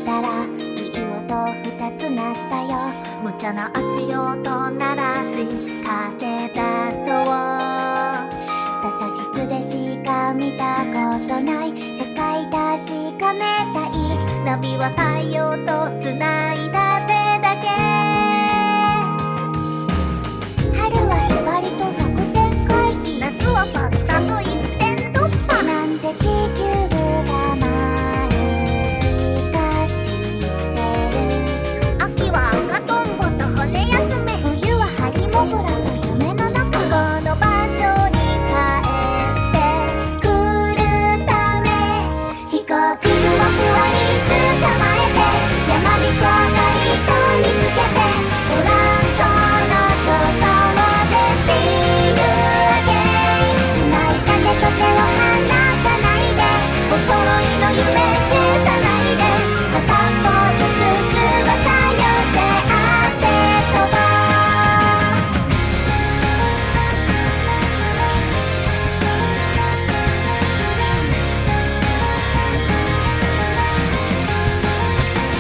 たらいい音二つなったよ。 無茶な足音鳴らし駆け出そう。 図書室でしか見たことない世界確かめたい。 ナビは太陽とつないだ手だけ。 春はひばりと作戦会議。 夏はパッタと一点突破。 なんて地球が丸いか知ってる。 秋は赤とんぼと骨休め。 冬はハリモグラと夢の中。 この場所に帰ってくるため。 飛行機雲ふわり捕まえて山人が糸につけてブランコの調査で See you again。 繋いだ手と手を離さないでお揃いの夢